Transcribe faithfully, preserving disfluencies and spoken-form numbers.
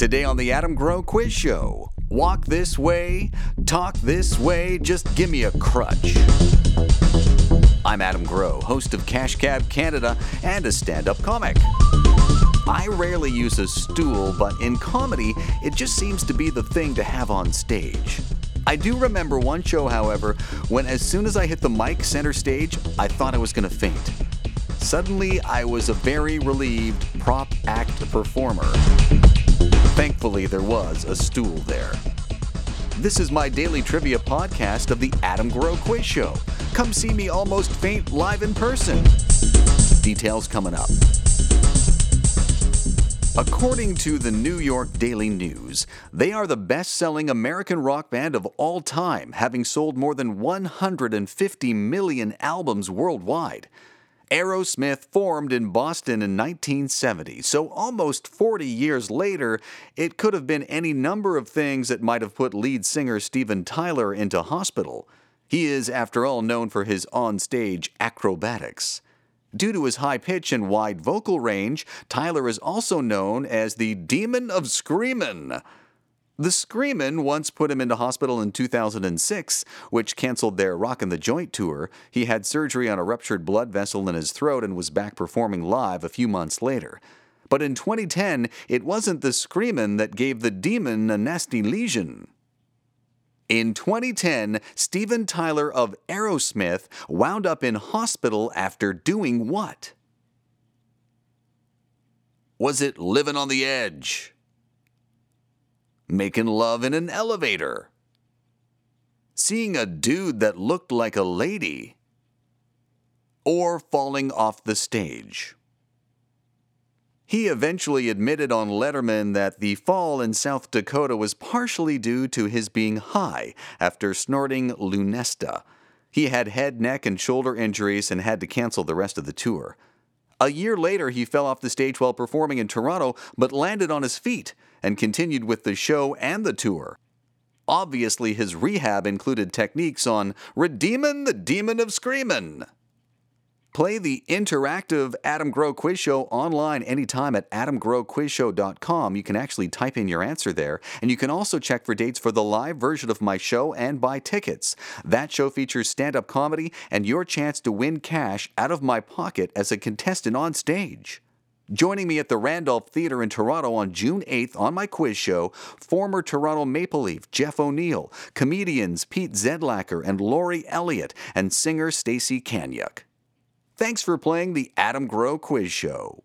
Today on the Adam Grow Quiz Show, walk this way, talk this way, just give me a crutch. I'm Adam Grow, host of Cash Cab Canada and a stand-up comic. I rarely use a stool, but in comedy, it just seems to be the thing to have on stage. I do remember one show, however, when as soon as I hit the mic center stage, I thought I was going to faint. Suddenly, I was a very relieved prop act performer. Thankfully, there was a stool there. This is my daily trivia podcast of the Adam Grow Quiz Show. Come see me almost faint live in person. Details coming up. According to the New York Daily News, they are the best-selling American rock band of all time, having sold more than one hundred fifty million albums worldwide. Aerosmith formed in Boston in nineteen seventy, so almost forty years later, it could have been any number of things that might have put lead singer Steven Tyler into hospital. He is, after all, known for his on-stage acrobatics. Due to his high pitch and wide vocal range, Tyler is also known as the Demon of Screamin'. The Screamin' once put him into hospital in two thousand six, which canceled their Rockin' the Joint tour. He had surgery on a ruptured blood vessel in his throat and was back performing live a few months later. But in twenty ten, it wasn't the Screamin' that gave the demon a nasty lesion. In twenty ten, Steven Tyler of Aerosmith wound up in hospital after doing what? Was it living on the edge? Making love in an elevator? Seeing a dude that looked like a lady? Or falling off the stage? He eventually admitted on Letterman that the fall in South Dakota was partially due to his being high after snorting Lunesta. He had head, neck, and shoulder injuries and had to cancel the rest of the tour. A year later, he fell off the stage while performing in Toronto, but landed on his feet and continued with the show and the tour. Obviously, his rehab included techniques on redeemin' the demon of screamin'. Play the interactive Adam Grow Quiz Show online anytime at adam grow quiz show dot com. You can actually type in your answer there, and you can also check for dates for the live version of my show and buy tickets. That show features stand-up comedy and your chance to win cash out of my pocket as a contestant on stage. Joining me at the Randolph Theatre in Toronto on June eighth on my quiz show, former Toronto Maple Leaf Jeff O'Neill, comedians Pete Zedlacker and Lori Elliott, and singer Stacey Kanyuk. Thanks for playing the Adam Grow Quiz Show.